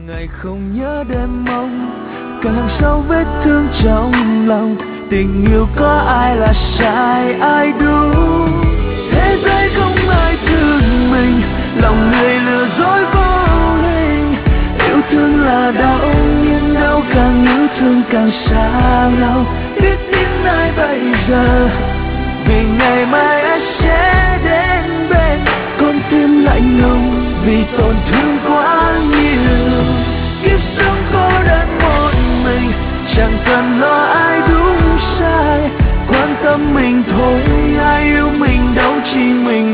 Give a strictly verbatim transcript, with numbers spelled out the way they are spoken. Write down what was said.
ngày không nhớ đêm mong, càng sâu vết thương trong lòng. Tình yêu có ai là sai ai đúng, thế giới không ai thương mình, lòng người lừa dối vô hình. Yêu thương là đau nhưng đau càng yêu thương càng xa nhau. Biết những ai bây giờ vì ngày mai anh sẽ đến bên, con tim lạnh lùng vì tổn thương quá nhiều. Kiếp sống cô đơn một mình, chẳng cần lo ai đúng sai, quan tâm mình thôi ai yêu mình đâu chỉ mình.